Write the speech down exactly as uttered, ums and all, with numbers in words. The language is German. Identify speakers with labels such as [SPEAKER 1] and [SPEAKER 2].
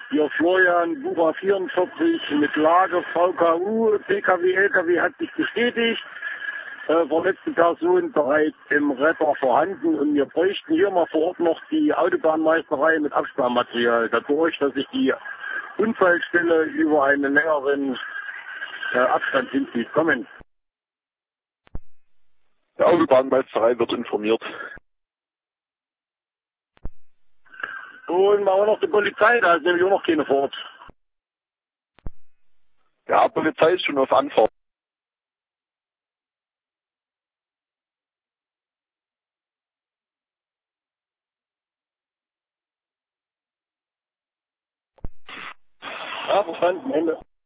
[SPEAKER 1] Hier Florian, Bucher vierundvierzig mit Lage, V K U, P K W, L K W hat sich bestätigt. Äh, verletzte Person bereits im Retter vorhanden und wir bräuchten hier mal vor Ort noch die Autobahnmeisterei mit Absperrmaterial. Dadurch, dass sich die Unfallstelle über einen längeren äh, Abstand hinzieht. Kommen.
[SPEAKER 2] Die Autobahnmeisterei wird informiert.
[SPEAKER 1] Und machen wir noch die Polizei, da ist nämlich auch noch keine vor Ort.
[SPEAKER 2] Ja, Polizei ist schon auf Anfahrt.
[SPEAKER 1] Ja, verstanden, Ende.